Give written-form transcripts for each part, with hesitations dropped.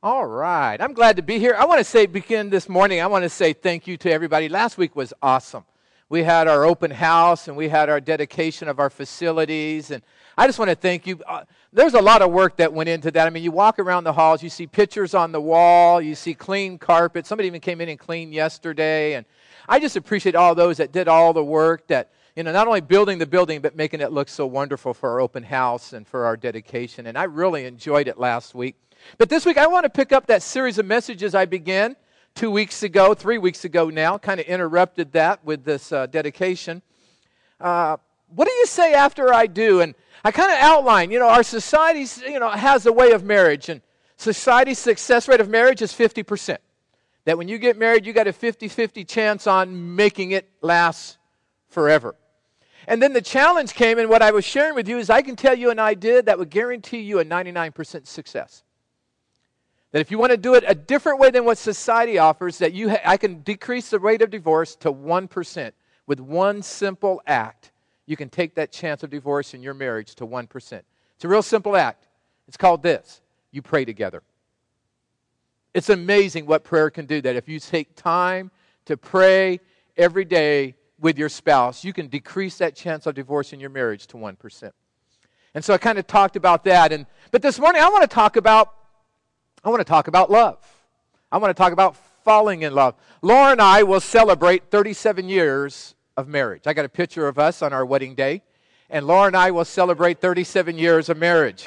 All right. I'm glad to be here. I want to begin this morning, I want to say thank you to everybody. Last week was awesome. We had our open house and we had our dedication of our facilities. And I just want to thank you. There's a lot of work that went into that. I mean, you walk around the halls, you see pictures on the wall, you see clean carpet. Somebody even came in and cleaned yesterday. And I just appreciate all those that did all the work that, not only building the building, but making it look so wonderful for our open house and for our dedication. And I really enjoyed it last week. But this week, I want to pick up that series of messages I began 3 weeks ago now, kind of interrupted that with this dedication. What do you say after I do? And I kind of outline, our society, has a way of marriage. And society's success rate of marriage is 50%. That when you get married, you got a 50-50 chance on making it last forever. And then the challenge came, and what I was sharing with you is I can tell you an idea that would guarantee you a 99% success. That if you want to do it a different way than what society offers, that I can decrease the rate of divorce to 1%. With one simple act, you can take that chance of divorce in your marriage to 1%. It's a real simple act. It's called this. You pray together. It's amazing what prayer can do. That if you take time to pray every day with your spouse, you can decrease that chance of divorce in your marriage to 1%. And so I kind of talked about that. But this morning I want to talk about love. I want to talk about falling in love. Laura and I will celebrate 37 years of marriage. I got a picture of us on our wedding day, and Laura and I will celebrate 37 years of marriage.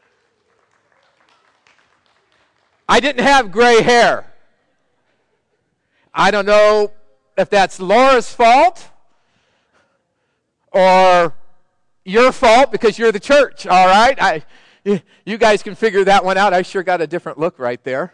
I didn't have gray hair. I don't know if that's Laura's fault or your fault because you're the church, all right? You guys can figure that one out. I sure got a different look right there.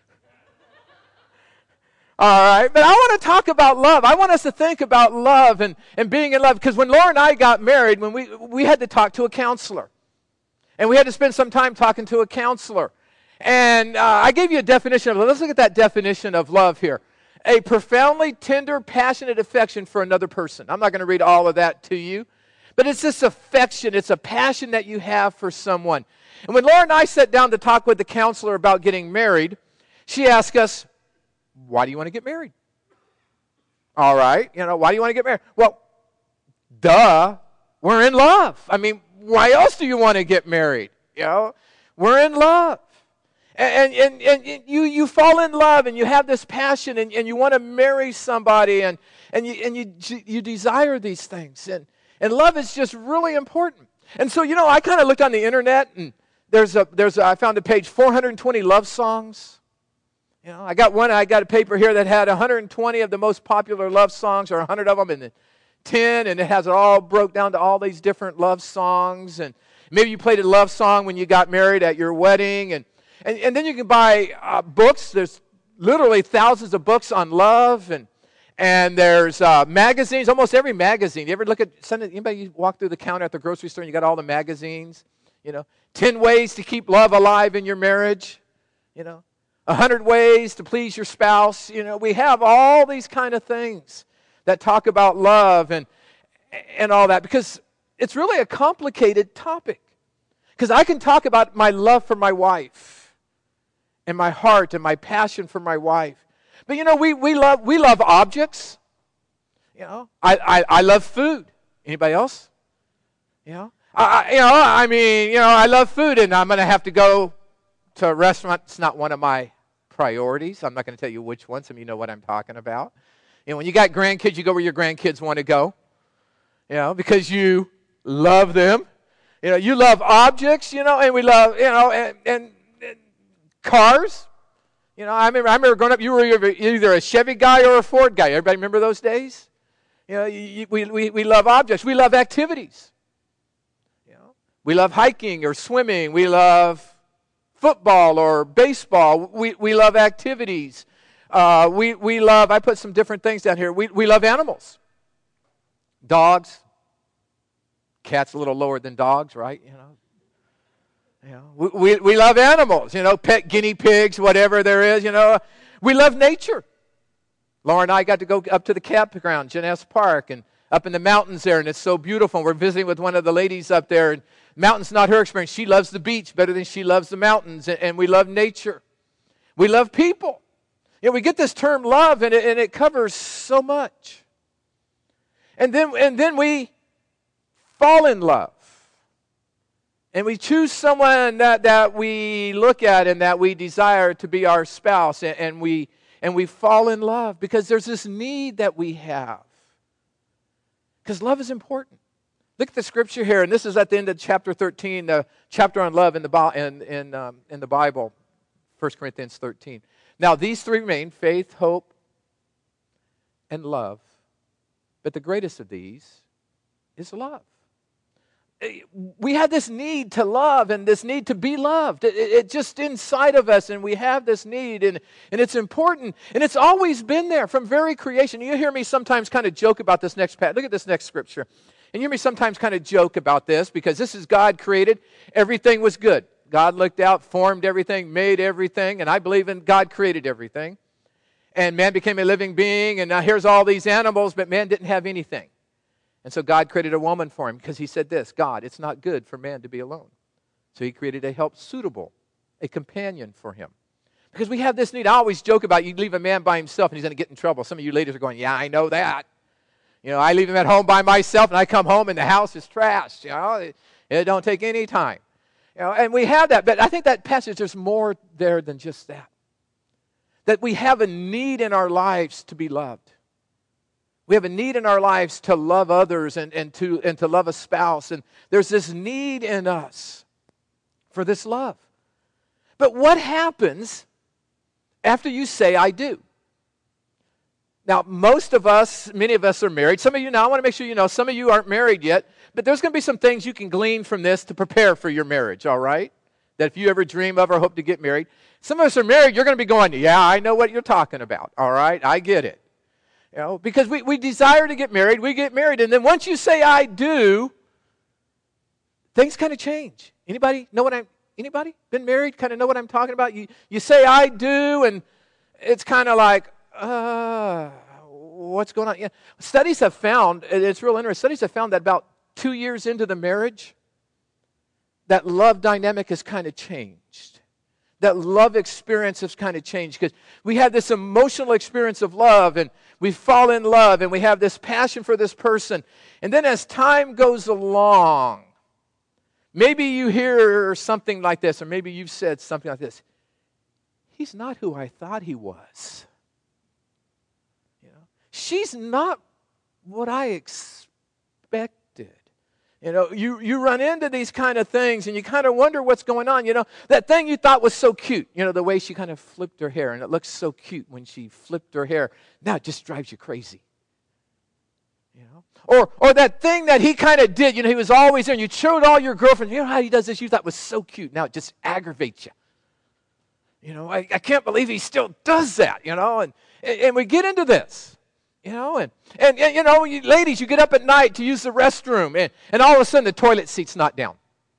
All right, but I want to talk about love. I want us to think about love and being in love. Because when Laura and I got married, when we had to talk to a counselor. And we had to spend some time talking to a counselor. And I gave you a definition of love. Let's look at that definition of love here. A profoundly tender, passionate affection for another person. I'm not going to read all of that to you. But it's this affection, it's a passion that you have for someone. And when Laura and I sat down to talk with the counselor about getting married, she asked us, why do you want to get married? All right, why do you want to get married? Well, duh, we're in love. I mean, why else do you want to get married? We're in love. And you fall in love and you have this passion and you want to marry somebody and you desire these things. And love is just really important. And so, I kind of looked on the internet and I found a page, 420 love songs. I got a paper here that had 120 of the most popular love songs, or 100 of them, and then 10, and it has it all broke down to all these different love songs. And maybe you played a love song when you got married at your wedding. And then you can buy books. There's literally thousands of books on love, and there's magazines, almost every magazine. You ever look at, anybody walk through the counter at the grocery store and you got all the magazines? 10 ways to keep love alive in your marriage. 100 ways to please your spouse. We have all these kind of things that talk about love and all that, because it's really a complicated topic. Because I can talk about my love for my wife and my heart and my passion for my wife. But we love objects. I love food. Anybody else? I love food, and I'm going to have to go to a restaurant. It's not one of my priorities. I'm not going to tell you which one. Some of you know what I'm talking about. When you got grandkids, you go where your grandkids want to go. Because you love them. You love objects. And we love and cars. I remember growing up, you were either a Chevy guy or a Ford guy. Everybody remember those days? We love objects. We love activities. We love hiking or swimming. We love football or baseball. We love activities. We love, I put some different things down here. We love animals. Dogs. Cats a little lower than dogs, right? We love animals, pet guinea pigs, whatever there is, We love nature. Laura and I got to go up to the campground, Jeunesse Park, and up in the mountains there, and it's so beautiful. We're visiting with one of the ladies up there, and mountains not her experience. She loves the beach better than she loves the mountains, and we love nature. We love people. We get this term love, and it covers so much. And then we fall in love. And we choose someone that we look at and that we desire to be our spouse. And we fall in love because there's this need that we have. Because love is important. Look at the scripture here, and this is at the end of chapter 13, the chapter on love in the Bible, 1 Corinthians 13. Now, these three remain, faith, hope, and love. But the greatest of these is love. We have this need to love and this need to be loved. It's just inside of us, and we have this need, and it's important, and it's always been there from very creation. You hear me sometimes kind of joke about this next passage. Look at this next scripture. And you hear me sometimes kind of joke about this because this is God created. Everything was good. God looked out, formed everything, made everything, and I believe in God created everything. And man became a living being, and now here's all these animals, but man didn't have anything. And so God created a woman for him because he said this, God, it's not good for man to be alone. So he created a help suitable, a companion for him. Because we have this need. I always joke about you leave a man by himself and he's going to get in trouble. Some of you ladies are going, yeah, I know that. I leave him at home by myself and I come home and the house is trashed. It don't take any time. And we have that. But I think that passage, there's more there than just that. That we have a need in our lives to be loved. We have a need in our lives to love others and to love a spouse. And there's this need in us for this love. But what happens after you say, I do? Now, most of us, many of us are married. Some of you now, I want to make sure you know, some of you aren't married yet. But there's going to be some things you can glean from this to prepare for your marriage, all right? That if you ever dream of or hope to get married. Some of us are married, you're going to be going, yeah, I know what you're talking about, all right? I get it. Because we desire to get married, we get married. And then once you say, I do, things kind of change. Anybody been married, kind of know what I'm talking about? You say, I do, and it's kind of like, what's going on? Studies have found, it's real interesting, studies have found that about 2 years into the marriage, that love dynamic has kind of changed. That love experience has kind of changed because we have this emotional experience of love and we fall in love and we have this passion for this person. And then as time goes along, maybe you hear something like this, or maybe you've said something like this. He's not who I thought he was. She's not what I expected. You run into these kind of things and you kind of wonder what's going on. That thing you thought was so cute, the way she kind of flipped her hair, and it looks so cute when she flipped her hair. Now it just drives you crazy. Or that thing that he kind of did, he was always there and you showed all your girlfriends, how he does this, you thought was so cute. Now it just aggravates you. I can't believe he still does that, and we get into this. And ladies, you get up at night to use the restroom, and all of a sudden the toilet seat's not down.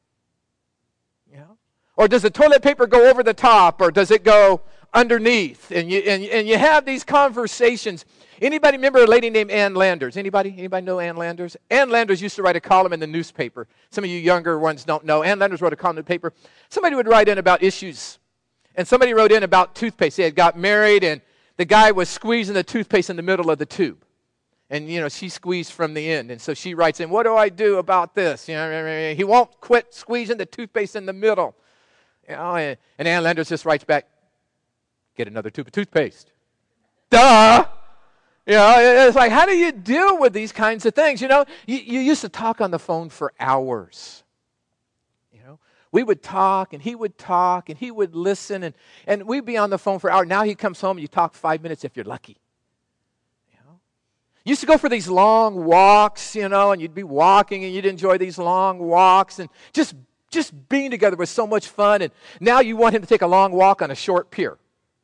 Or does the toilet paper go over the top, or does it go underneath? And you have these conversations. Anybody remember a lady named Ann Landers? Anybody know Ann Landers? Ann Landers used to write a column in the newspaper. Some of you younger ones don't know. Ann Landers wrote a column in the paper. Somebody would write in about issues, and somebody wrote in about toothpaste. They had got married, and the guy was squeezing the toothpaste in the middle of the tube. And, she squeezed from the end. And so she writes in, what do I do about this? He won't quit squeezing the toothpaste in the middle. And Ann Landers just writes back, get another tube of toothpaste. Duh! It's like, how do you deal with these kinds of things? You used to talk on the phone for hours. We would talk, and he would listen, and we'd be on the phone for hours. Now he comes home, and you talk 5 minutes if you're lucky. You used to go for these long walks, and you'd be walking, and you'd enjoy these long walks, and just being together was so much fun, and now you want him to take a long walk on a short pier.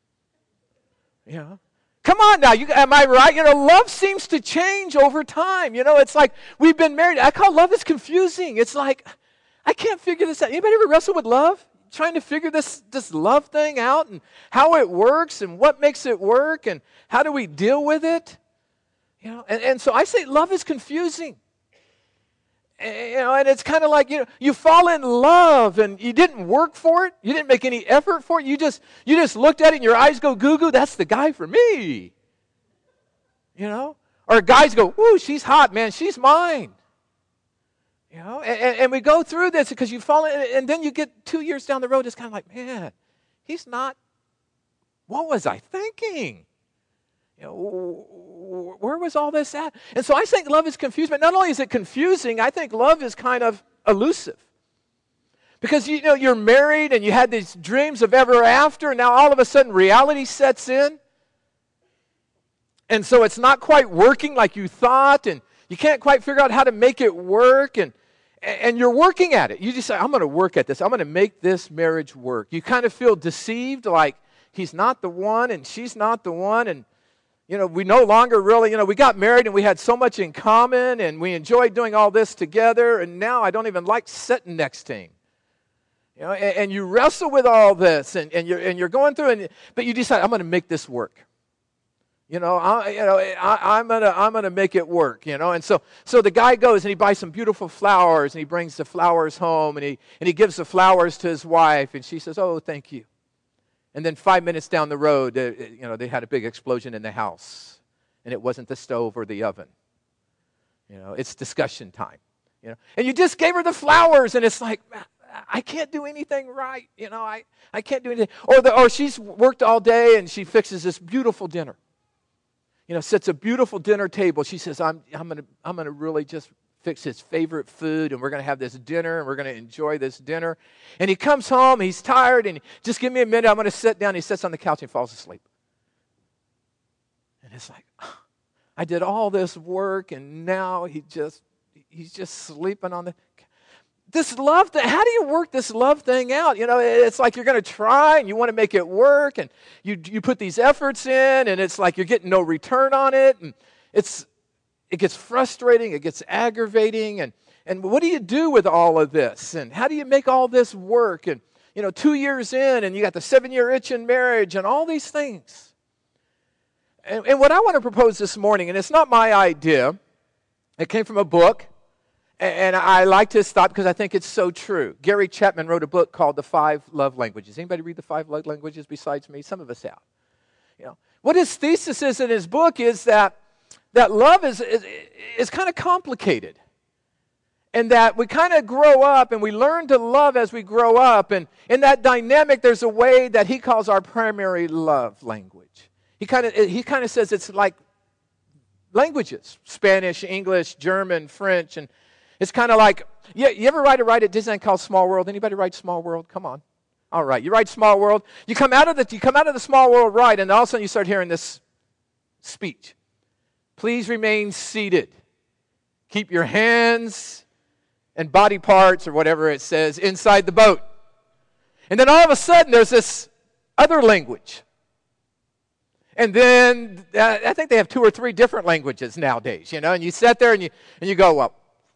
Come on now, am I right? Love seems to change over time. It's like we've been married. I call love is confusing. It's like, I can't figure this out. Anybody ever wrestle with love? Trying to figure this love thing out and how it works and what makes it work and how do we deal with it? And so I say love is confusing. And it's kind of like, you fall in love and you didn't work for it. You didn't make any effort for it. You just looked at it and your eyes go goo-goo. That's the guy for me. Or guys go, ooh, she's hot, man. She's mine. And we go through this because you fall in, and then you get 2 years down the road. It's kind of like, man, he's not. What was I thinking? Where was all this at? And so I think love is confused, but not only is it confusing, I think love is kind of elusive. Because, you're married and you had these dreams of ever after, and now all of a sudden reality sets in. And so it's not quite working like you thought, and you can't quite figure out how to make it work, and you're working at it. You just say, I'm going to work at this. I'm going to make this marriage work. You kind of feel deceived, like he's not the one and she's not the one, and we no longer really, we got married and we had so much in common and we enjoyed doing all this together, and now I don't even like sitting next to him. And you wrestle with all this and you're going through, but you decide, I'm going to make this work. I'm gonna make it work. And so the guy goes and he buys some beautiful flowers and he brings the flowers home and he gives the flowers to his wife, and she says, "Oh, thank you." And then 5 minutes down the road, they had a big explosion in the house, and it wasn't the stove or the oven. It's discussion time. And you just gave her the flowers, and it's like, I can't do anything right. I can't do anything. Or she's worked all day and she fixes this beautiful dinner. Sets a beautiful dinner table. She says, I'm gonna really just fix his favorite food, and we're going to have this dinner, and we're going to enjoy this dinner. And he comes home, he's tired, and just give me a minute, I'm going to sit down. He sits on the couch and falls asleep. And it's like, I did all this work, and now he's just sleeping on this love thing. How do you work this love thing out? It's like you're going to try, and you want to make it work, and you put these efforts in, and it's like you're getting no return on it, and it gets frustrating, it gets aggravating, and what do you do with all of this? And how do you make all this work? And 2 years in, and you got the 7-year itch in marriage, and all these things. And what I want to propose this morning, and it's not my idea, it came from a book, and I like to stop because I think it's so true. Gary Chapman wrote a book called The 5 Love Languages. Anybody read The 5 Love Languages besides me? Some of us have. What his thesis is in his book is that love is kind of complicated, and that we kind of grow up and we learn to love as we grow up, and in that dynamic there's a way that he calls our primary love language. He kind of says it's like languages: Spanish, English, German, French, and it's kind of like, you ever ride a ride at Disneyland called Small World? Anybody ride Small World? Come on. All right, you ride Small World. You come out of the Small World ride, and all of a sudden you start hearing this speech. Please remain seated. Keep your hands and body parts, or whatever it says, inside the boat. And then all of a sudden, there's this other language. And then, I think they have 2 or 3 different languages nowadays, and you sit there and you go, well,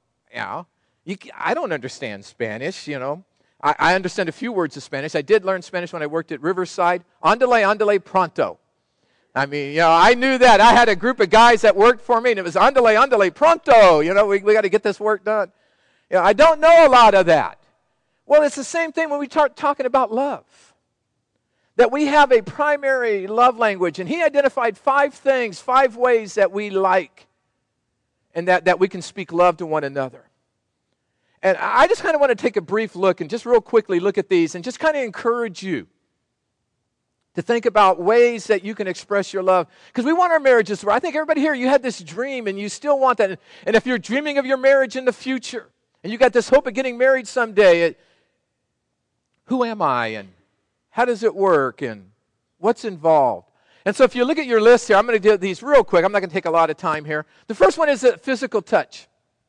I don't understand Spanish, I understand a few words of Spanish. I did learn Spanish when I worked at Riverside. Andale pronto. I mean, I knew that. I had a group of guys that worked for me, and it was andale pronto. We got to get this work done. I don't know a lot of that. Well, it's the same thing when we start talking about love. That we have a primary love language, and he identified 5 things, 5 ways that we like, and that we can speak love to one another. And I just kind of want to take a brief look and just real quickly look at these and just kind of encourage you to think about ways that you can express your love. Because we want our marriages to work. I think everybody here, you had this dream and you still want that. And if you're dreaming of your marriage in the future and you got this hope of getting married someday, who am I and how does it work and what's involved? And so if you look at your list here, I'm going to do these real quick. I'm not going to take a lot of time here. The first one is physical touch.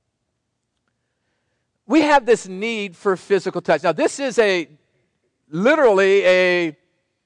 We have this need for physical touch. Now, this is literally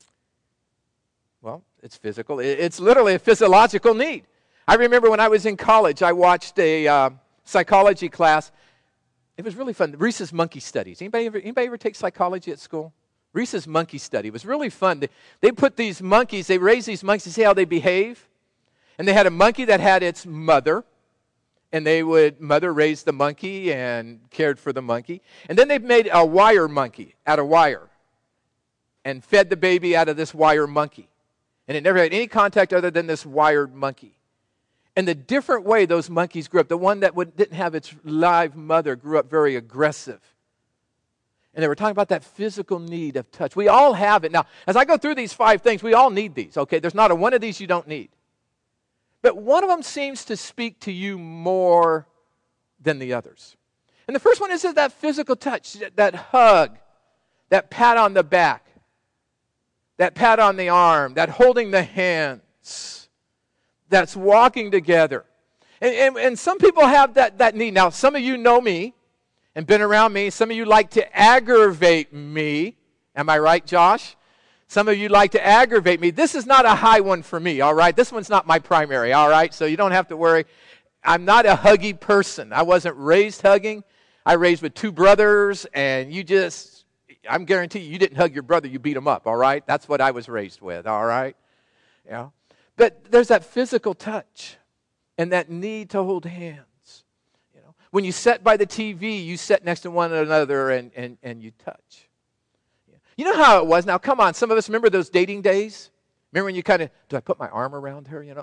it's physical. It's literally a physiological need. I remember when I was in college, I watched a psychology class. It was really fun. Reese's Monkey Studies. Anybody ever take psychology at school? Reese's Monkey Study. It was really fun. They put these monkeys, they raised these monkeys to see how they behave. And they had a monkey that had its mother. And mother raised the monkey and cared for the monkey. And then they made a wire monkey out of wire and fed the baby out of this wire monkey. And it never had any contact other than this wired monkey. And the different way those monkeys grew up, the one that didn't have its live mother grew up very aggressive. And they were talking about that physical need of touch. We all have it. Now, as I go through these 5 things, we all need these, okay? There's not one of these you don't need. But one of them seems to speak to you more than the others. And the first one is that physical touch, that hug, that pat on the back, that pat on the arm, that holding the hands, that's walking together. And some people have that need. Now, some of you know me and been around me. Some of you like to aggravate me. Am I right, Josh? Some of you like to aggravate me. This is not a high one for me, all right? This one's not my primary, all right? So you don't have to worry. I'm not a huggy person. I wasn't raised hugging. I raised with 2 brothers, and I'm guaranteeing you didn't hug your brother, you beat him up, all right? That's what I was raised with, all right? Yeah. But there's that physical touch and that need to hold hands. You know, when you sit by the TV, you sit next to one another and you touch. You know how it was? Now, come on, some of us remember those dating days? Remember when you kind of, do I put my arm around her, you know?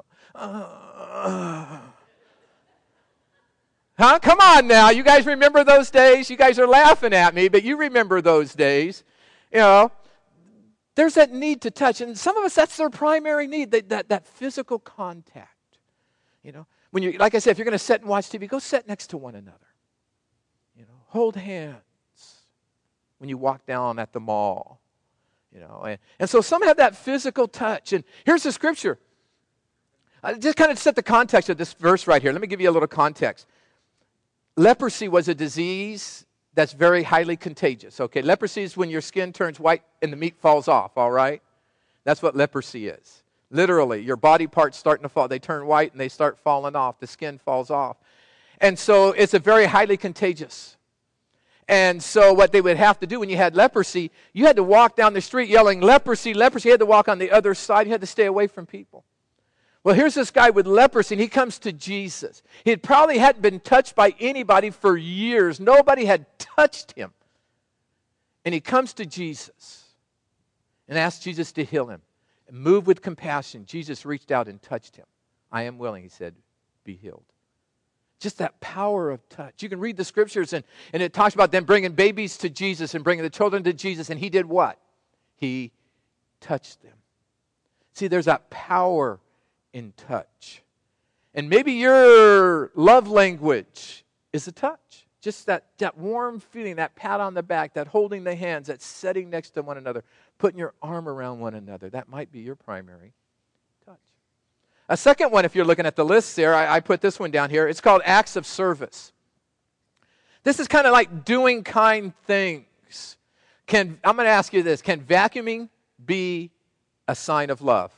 Huh? Come on now. You guys remember those days? You guys are laughing at me, but you remember those days. You know, there's that need to touch. And some of us, that's their primary need, that physical contact. You know, when you, like I said, if you're going to sit and watch TV, go sit next to one another. You know, hold hands when you walk down at the mall. You know, and so some have that physical touch. And here's the scripture. Just kind of set the context of this verse right here. Let me give you a little context. Leprosy was a disease that's very highly contagious. Okay, leprosy is when your skin turns white and the meat falls off, all right? That's what leprosy is. Literally, your body parts starting to fall. They turn white and they start falling off. The skin falls off. And so it's a very highly contagious. And so what they would have to do when you had leprosy, you had to walk down the street yelling, leprosy, leprosy. You had to walk on the other side. You had to stay away from people. Well, here's this guy with leprosy, and he comes to Jesus. He probably hadn't been touched by anybody for years. Nobody had touched him. And he comes to Jesus and asks Jesus to heal him. And moved with compassion, Jesus reached out and touched him. I am willing, he said, be healed. Just that power of touch. You can read the scriptures, and it talks about them bringing babies to Jesus and bringing the children to Jesus. And he did what? He touched them. See, there's that power in touch. And maybe your love language is a touch. Just that warm feeling, that pat on the back, that holding the hands, that sitting next to one another, putting your arm around one another. That might be your primary touch. A second one, if you're looking at the list there, I put this one down here. It's called acts of service. This is kind of like doing kind things. I'm going to ask you this. Can vacuuming be a sign of love?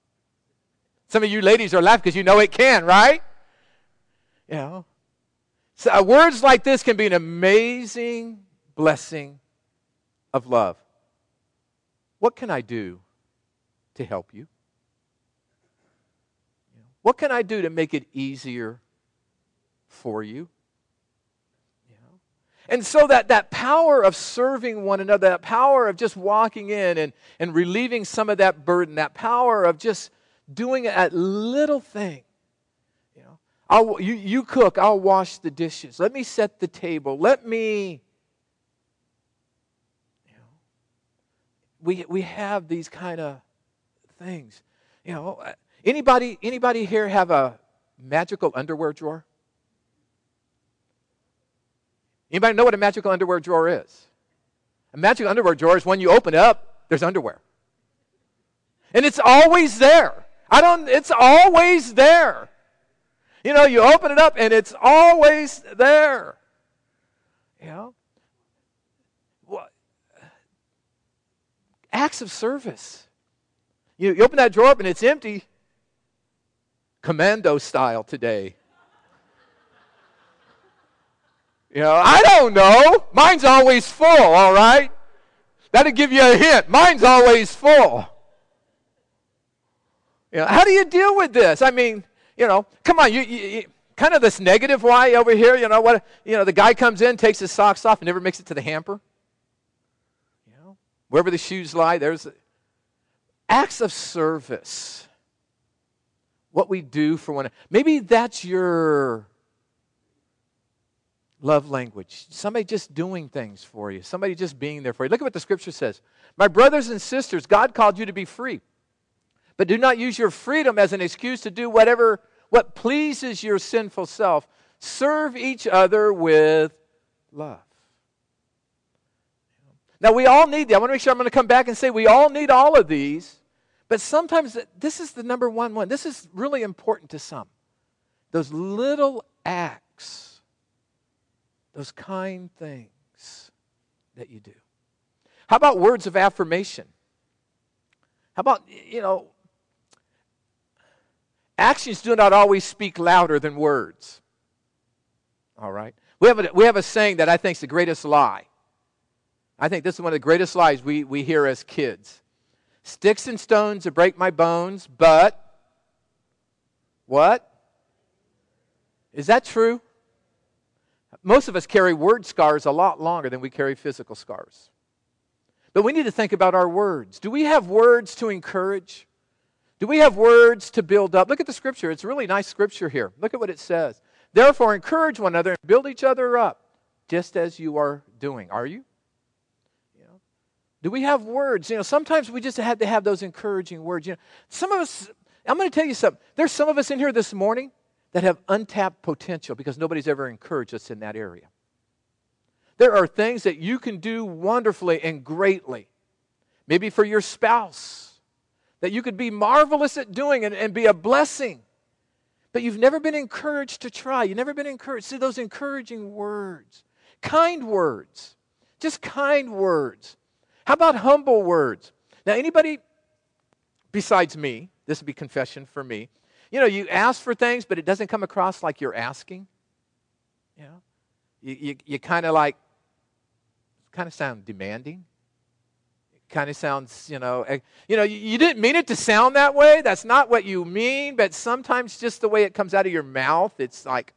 Some of you ladies are laughing because you know it can, right? You know. So words like this can be an amazing blessing of love. What can I do to help you? What can I do to make it easier for you? And so that power of serving one another, that power of just walking in and relieving some of that burden, that power of just doing that little thing. You cook, I'll wash the dishes. Let me set the table. We have these kind of things. Anybody here have a magical underwear drawer? Anybody know what a magical underwear drawer is? A magical underwear drawer is when you open it up, there's underwear. And it's always there. It's always there. You open it up and it's always there. Acts of service. You open that drawer up and it's empty. Commando style today. I don't know. Mine's always full, all right? That'll give you a hint. Mine's always full. How do you deal with this? I mean, come on. kind of this negative why over here. The guy comes in, takes his socks off, and never makes it to the hamper. Wherever the shoes lie, there's acts of service. What we do for one another. Maybe that's your love language. Somebody just doing things for you. Somebody just being there for you. Look at what the Scripture says. My brothers and sisters, God called you to be free. But do not use your freedom as an excuse to do what pleases your sinful self. Serve each other with love. Now, we all need I want to make sure I'm going to come back and say we all need all of these. But sometimes this is the number one. This is really important to some. Those little acts, those kind things that you do. How about words of affirmation? How about, actions do not always speak louder than words. All right? We have a saying that I think is the greatest lie. I think this is one of the greatest lies we hear as kids. Sticks and stones to break my bones, but what? Is that true? Most of us carry word scars a lot longer than we carry physical scars. But we need to think about our words. Do we have words to encourage? Do we have words to build up? Look at the Scripture. It's a really nice Scripture here. Look at what it says. Therefore, encourage one another and build each other up, just as you are doing. Are you? Do we have words? Sometimes we just had to have those encouraging words. Some of us, I'm going to tell you something. There's some of us in here this morning that have untapped potential because nobody's ever encouraged us in that area. There are things that you can do wonderfully and greatly. Maybe for your spouse, that you could be marvelous at doing and be a blessing. But you've never been encouraged to try. You've never been encouraged. See, those encouraging words. Kind words. Just kind words. How about humble words? Now, anybody besides me, this would be confession for me, you ask for things, but it doesn't come across like you're asking. You kind of sound demanding. It kind of sounds, you didn't mean it to sound that way. That's not what you mean, but sometimes just the way it comes out of your mouth, it's like,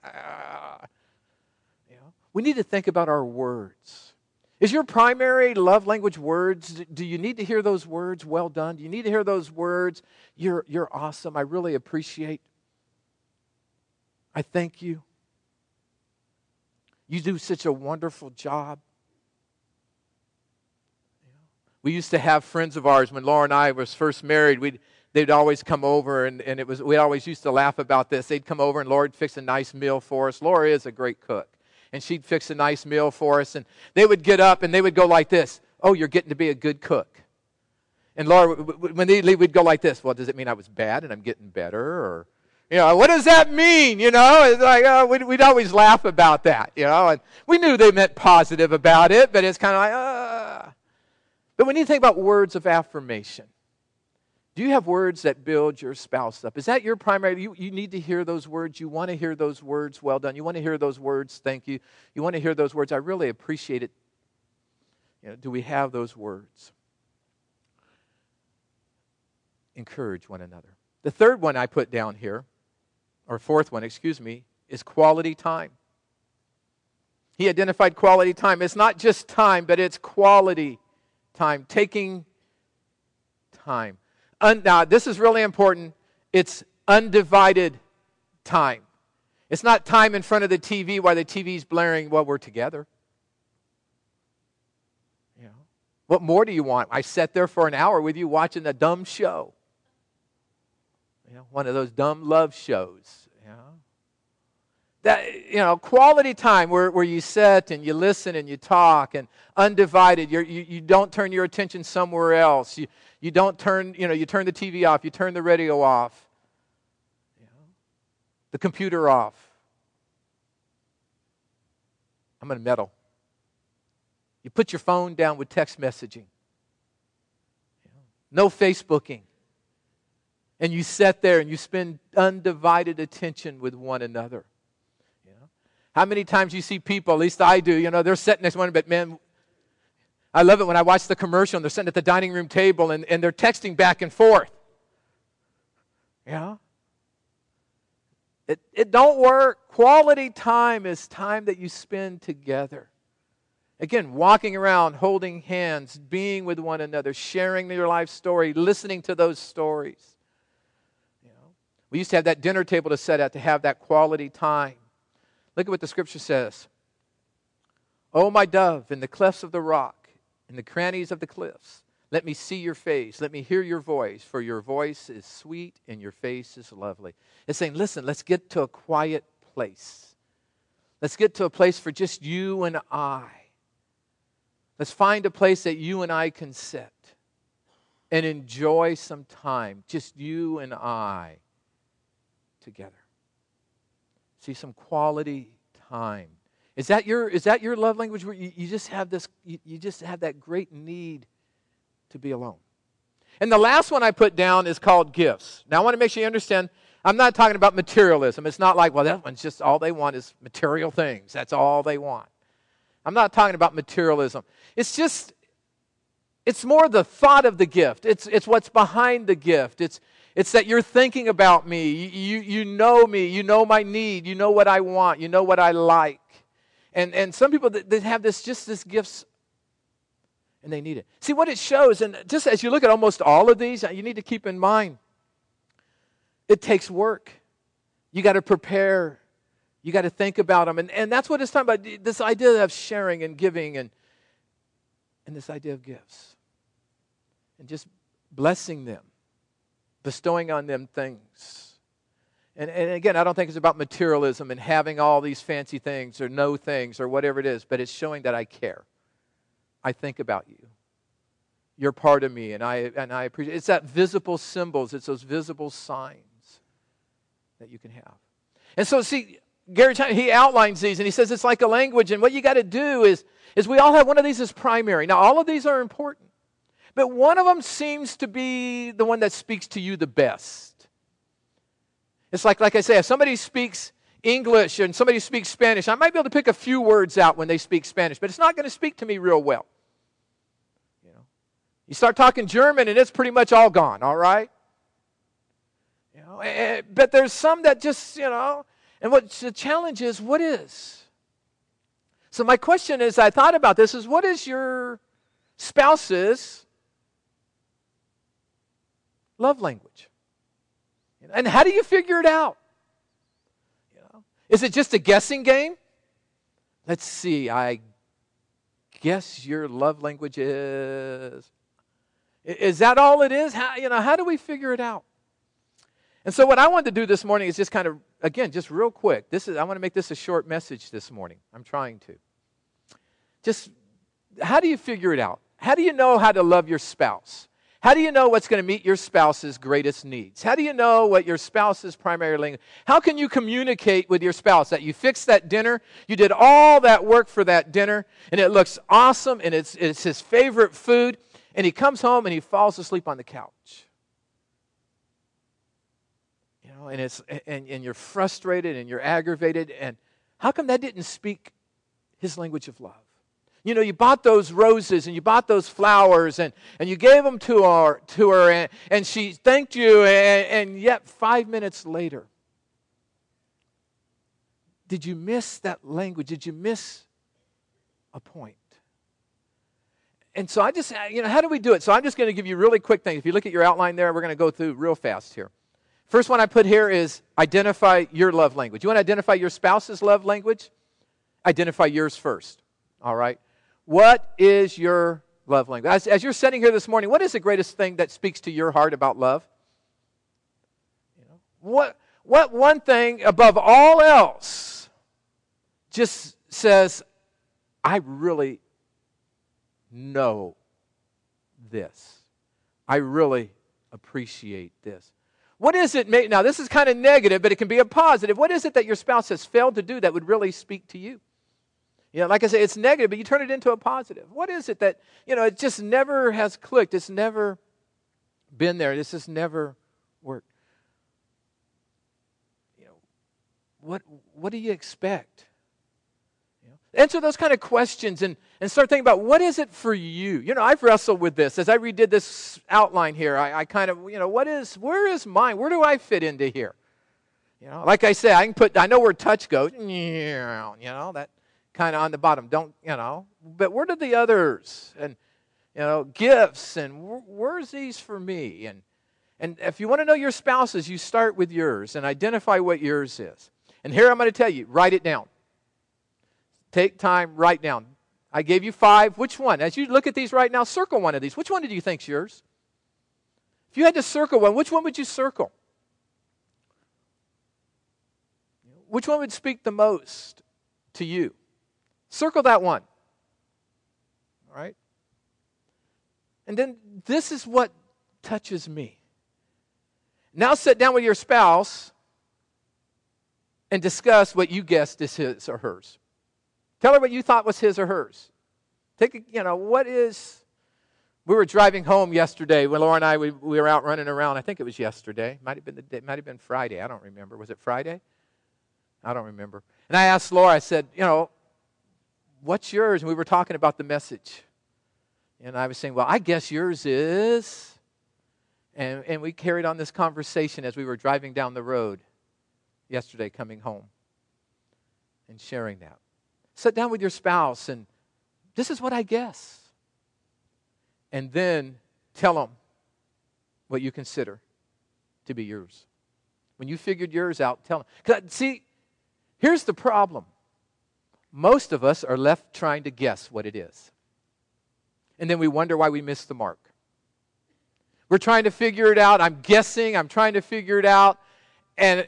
we need to think about our words. Is your primary love language words? Do you need to hear those words? Well done. Do you need to hear those words? You're awesome. I really appreciate. I thank you. You do such a wonderful job. We used to have friends of ours when Laura and I was first married. They'd always come over, and we always used to laugh about this. They'd come over, and Laura would fix a nice meal for us. Laura is a great cook. And she'd fix a nice meal for us. And they would get up and they would go like this. Oh, you're getting to be a good cook. And Laura, when they leave, we'd go like this. Well, does it mean I was bad and I'm getting better? Or, what does that mean? It's like, we'd always laugh about that, And we knew they meant positive about it, but it's kind of like, But when you think about words of affirmation, do you have words that build your spouse up? Is that your primary? You need to hear those words. You want to hear those words, well done. You want to hear those words, thank you. You want to hear those words, I really appreciate it. Do we have those words? Encourage one another. The third one I put down here, or fourth one, is quality time. He identified quality time. It's not just time, but it's quality time. Taking time. Now, this is really important. It's undivided time. It's not time in front of the TV while the TV's blaring while we're together. What more do you want? I sat there for an hour with you watching a dumb show. One of those dumb love shows. That, quality time where you sit and you listen and you talk and undivided. You don't turn your attention somewhere else. You don't turn, you turn the TV off. You turn the radio off. The computer off. I'm going to meddle. You put your phone down with text messaging. No Facebooking. And you sit there and you spend undivided attention with one another. How many times you see people, at least I do, they're sitting next to one, but man, I love it when I watch the commercial and they're sitting at the dining room table and they're texting back and forth. It don't work. Quality time is time that you spend together. Again, walking around, holding hands, being with one another, sharing your life story, listening to those stories. We used to have that dinner table to set at to have that quality time. Look at what the Scripture says. "O my dove, in the clefts of the rock, in the crannies of the cliffs, let me see your face, let me hear your voice, for your voice is sweet and your face is lovely." It's saying, listen, let's get to a quiet place. Let's get to a place for just you and I. Let's find a place that you and I can sit and enjoy some time, just you and I together. See, some quality time. Is that your love language where you just have this, you just have that great need to be alone? And the last one I put down is called gifts. Now I want to make sure you understand, I'm not talking about materialism. It's not like, well, that one's just all they want is material things. That's all they want. I'm not talking about materialism. It's more the thought of the gift. It's what's behind the gift. It's that you're thinking about me. You know me. You know my need. You know what I want. You know what I like. And some people, they have this gifts, and they need it. See what it shows, and just as you look at almost all of these, you need to keep in mind, it takes work. You got to prepare. You got to think about them. And that's what it's talking about, this idea of sharing and giving and this idea of gifts. And just blessing them, bestowing on them things. And again, I don't think it's about materialism and having all these fancy things or no things or whatever it is, but it's showing that I care. I think about you. You're part of me, and I appreciate it. It's that visible symbols. It's those visible signs that you can have. And so, see, Gary, he outlines these, and he says it's like a language, and what you got to do is we all have one of these as primary. Now, all of these are important, but one of them seems to be the one that speaks to you the best. It's like I say, if somebody speaks English and somebody speaks Spanish, I might be able to pick a few words out when they speak Spanish, but it's not going to speak to me real well. You start talking German, and it's pretty much all gone, all right? But there's some that just, and what the challenge is, what is? So my question is, I thought about this, is what is your spouse's love language? And how do you figure it out? Is it just a guessing game? Let's see, I guess your love language is... Is that all it is? How do we figure it out? And so what I wanted to do this morning is just kind of, again, just real quick. I want to make this a short message this morning. I'm trying to. Just, how do you figure it out? How do you know how to love your spouse? How do you know what's going to meet your spouse's greatest needs? How do you know what your spouse's primary language? How can you communicate with your spouse that you fixed that dinner, you did all that work for that dinner, and it looks awesome, and it's his favorite food, and he comes home and he falls asleep on the couch. And you're frustrated and you're aggravated. And how come that didn't speak his language of love? You bought those roses and you bought those flowers and you gave them to her and she thanked you, and yet 5 minutes later, did you miss that language? Did you miss a point? And so I just, how do we do it? So I'm just going to give you really quick things. If you look at your outline there, we're going to go through real fast here. First one I put here is identify your love language. You want to identify your spouse's love language? Identify yours first. All right? What is your love language? As you're sitting here this morning, what is the greatest thing that speaks to your heart about love? What one thing above all else just says, I really know this. I really appreciate this. What is it? Now, this is kind of negative, but it can be a positive. What is it that your spouse has failed to do that would really speak to you? Like I say, it's negative, but you turn it into a positive. What is it that, it just never has clicked. It's never been there. This has never worked. What do you expect? Answer those kind of questions and start thinking about, what is it for you? I've wrestled with this. As I redid this outline here, I kind of, where is mine? Where do I fit into here? Like I said, I know where touch goes, that kind of on the bottom. But where do the others? And, gifts, and where's these for me? And if you want to know your spouses, you start with yours and identify what yours is. And here I'm going to tell you, write it down. Take time, write down. I gave you 5. Which one? As you look at these right now, circle one of these. Which one did you think's yours? If you had to circle one, which one would you circle? Which one would speak the most to you? Circle that one. All right? And then this is what touches me. Now sit down with your spouse and discuss what you guessed is his or hers. Tell her what you thought was his or hers. We were driving home yesterday when Laura and I, we were out running around. I think it was yesterday. Might have been Friday. I don't remember. Was it Friday? I don't remember. And I asked Laura, I said, what's yours? And we were talking about the message. And I was saying, well, I guess yours is. And we carried on this conversation as we were driving down the road yesterday coming home and sharing that. Sit down with your spouse and this is what I guess. And then tell them what you consider to be yours. When you figured yours out, tell them. 'Cause, see, here's the problem. Most of us are left trying to guess what it is. And then we wonder why we missed the mark. We're trying to figure it out. I'm guessing. I'm trying to figure it out. And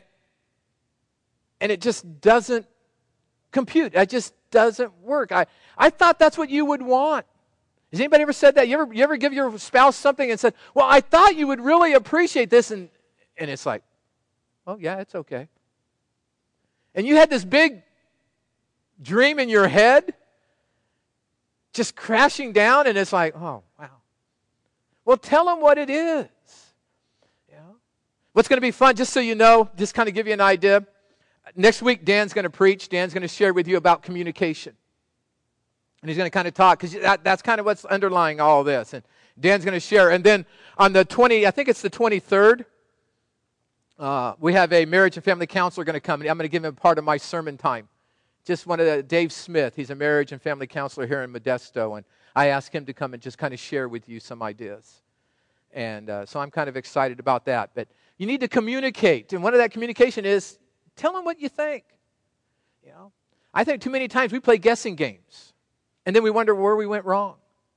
it just doesn't compute. It just doesn't work. I thought that's what you would want. Has anybody ever said that? You ever give your spouse something and said, well, I thought you would really appreciate this. And it's like, oh, yeah, it's okay. And you had this big dream in your head just crashing down, and it's like, oh, wow. Well, tell them what it is. What's going to be fun, just so you know, just kind of give you an idea. Next week, Dan's going to preach. Dan's going to share with you about communication. And he's going to kind of talk, because that's kind of what's underlying all this. And Dan's going to share. And then on the 23rd, we have a marriage and family counselor going to come. And I'm going to give him part of my sermon time. Just Dave Smith. He's a marriage and family counselor here in Modesto. And I asked him to come and just kind of share with you some ideas. And so I'm kind of excited about that. But you need to communicate. And one of that communication is, tell them what you think. I think too many times we play guessing games. And then we wonder where we went wrong.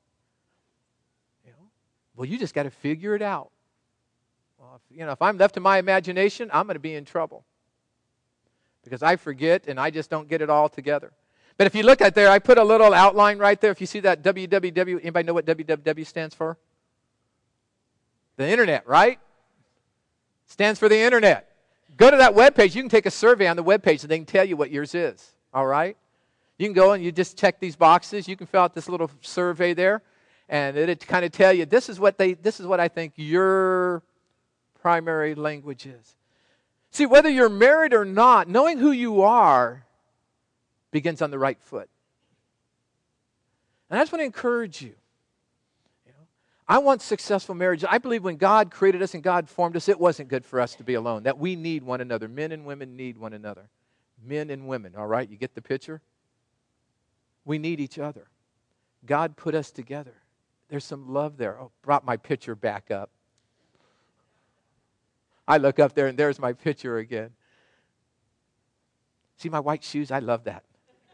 Well, you just got to figure it out. Well, if I'm left to my imagination, I'm going to be in trouble. Because I forget and I just don't get it all together. But if you look at there, I put a little outline right there. If you see that www, anybody know what www stands for? The internet, right? Stands for the internet. Go to that webpage. You can take a survey on the webpage and they can tell you what yours is. All right? You can go and you just check these boxes. You can fill out this little survey there. And it'll kind of tell you, this is what I think your primary language is. See, whether you're married or not, knowing who you are begins on the right foot. And I just want to encourage you. I want successful marriage. I believe when God created us and God formed us, it wasn't good for us to be alone. That we need one another. Men and women need one another. Men and women, all right? You get the picture? We need each other. God put us together. There's some love there. Oh, brought my picture back up. I look up there and there's my picture again. See my white shoes? I love that.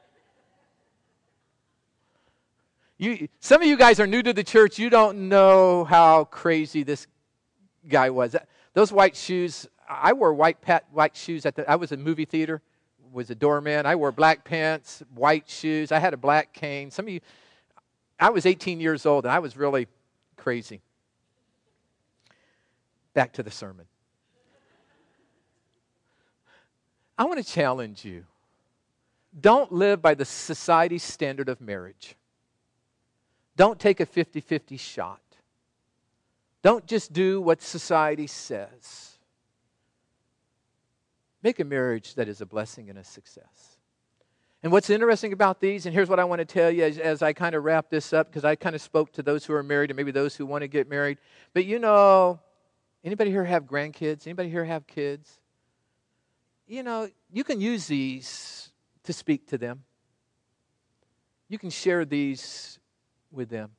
Some of you guys are new to the church. You don't know how crazy this guy was. Those white shoes, I wore white shoes I was in movie theater, was a doorman. I wore black pants, white shoes. I had a black cane. Some of you, I was 18 years old and I was really crazy. Back to the sermon. I want to challenge you. Don't live by the society's standard of marriage. Don't take a 50-50 shot. Don't just do what society says. Make a marriage that is a blessing and a success. And what's interesting about these, and here's what I want to tell you as I kind of wrap this up, because I kind of spoke to those who are married and maybe those who want to get married. But anybody here have grandkids? Anybody here have kids? you can use these to speak to them. You can share these with them.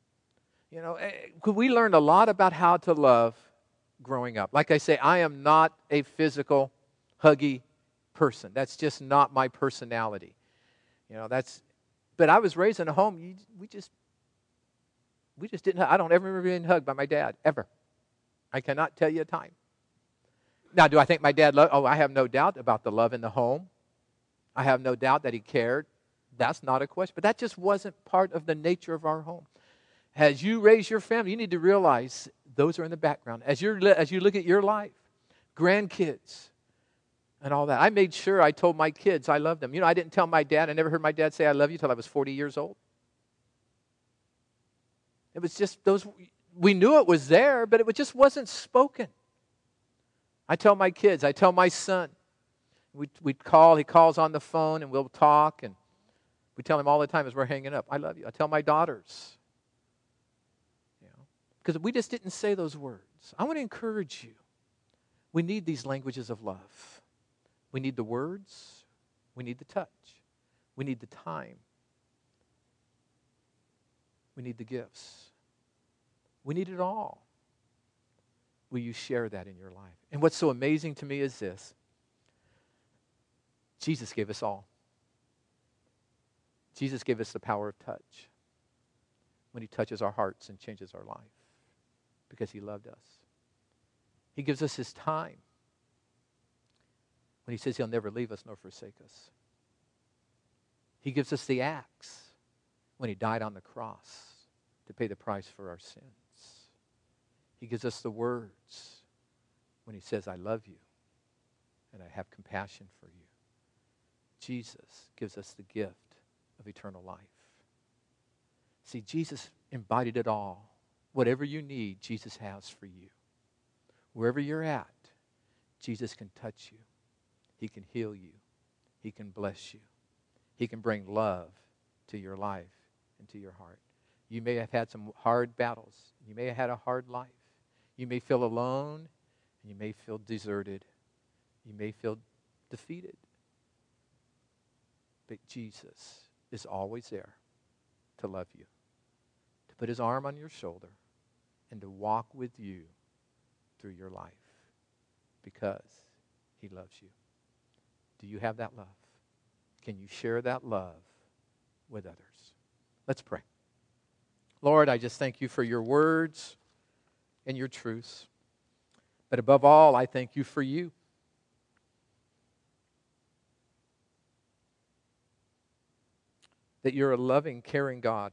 We learned a lot about how to love growing up. Like I say, I am not a physical, huggy person. That's just not my personality. But I was raised in a home, we just didn't, I don't ever remember being hugged by my dad, ever. I cannot tell you a time. Now, do I think my dad loved? Oh, I have no doubt about the love in the home. I have no doubt that he cared. That's not a question. But that just wasn't part of the nature of our home. As you raise your family, you need to realize those are in the background. As you look at your life, grandkids, and all that. I made sure I told my kids I loved them. I didn't tell my dad. I never heard my dad say I love you till I was 40 years old. It was just those, we knew it was there, but it just wasn't spoken. I tell my kids, I tell my son, he calls on the phone and we'll talk, and we tell him all the time as we're hanging up, I love you. I tell my daughters, because we just didn't say those words. I want to encourage you. We need these languages of love. We need the words. We need the touch. We need the time. We need the gifts. We need it all. Will you share that in your life? And what's so amazing to me is this. Jesus gave us all. Jesus gave us the power of touch when he touches our hearts and changes our life because he loved us. He gives us his time when he says he'll never leave us nor forsake us. He gives us the acts when he died on the cross to pay the price for our sins. He gives us the words when he says, I love you and I have compassion for you. Jesus gives us the gift of eternal life. See, Jesus embodied it all. Whatever you need, Jesus has for you. Wherever you're at, Jesus can touch you. He can heal you. He can bless you. He can bring love to your life and to your heart. You may have had some hard battles. You may have had a hard life. You may feel alone, and you may feel deserted. You may feel defeated. But Jesus is always there to love you, to put his arm on your shoulder, and to walk with you through your life because he loves you. Do you have that love? Can you share that love with others? Let's pray. Lord, I just thank you for your words and your truths. But above all, I thank you for you. That you're a loving, caring God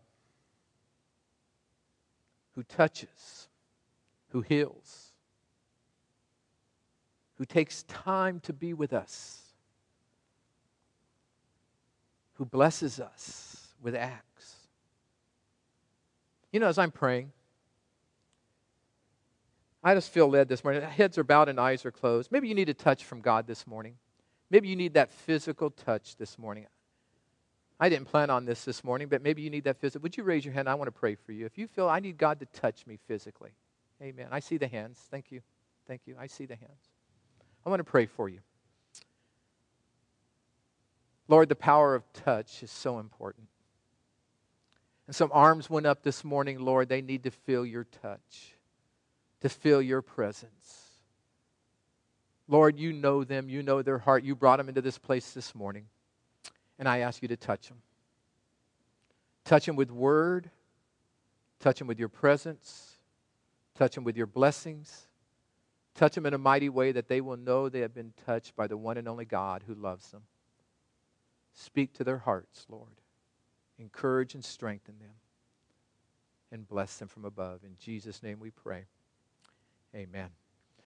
who touches, who heals, who takes time to be with us, who blesses us with acts. As I'm praying, I just feel led this morning. Heads are bowed and eyes are closed. Maybe you need a touch from God this morning. Maybe you need that physical touch this morning. I didn't plan on this morning, but maybe you need that physical. Would you raise your hand? I want to pray for you. If you feel I need God to touch me physically. Amen. I see the hands. Thank you. Thank you. I see the hands. I want to pray for you. Lord, the power of touch is so important. And some arms went up this morning, Lord. They need to feel your touch, to feel your presence. Lord, you know them. You know their heart. You brought them into this place this morning. And I ask you to touch them. Touch them with word. Touch them with your presence. Touch them with your blessings. Touch them in a mighty way that they will know they have been touched by the one and only God who loves them. Speak to their hearts, Lord. Encourage and strengthen them. And bless them from above. In Jesus' name we pray. Amen.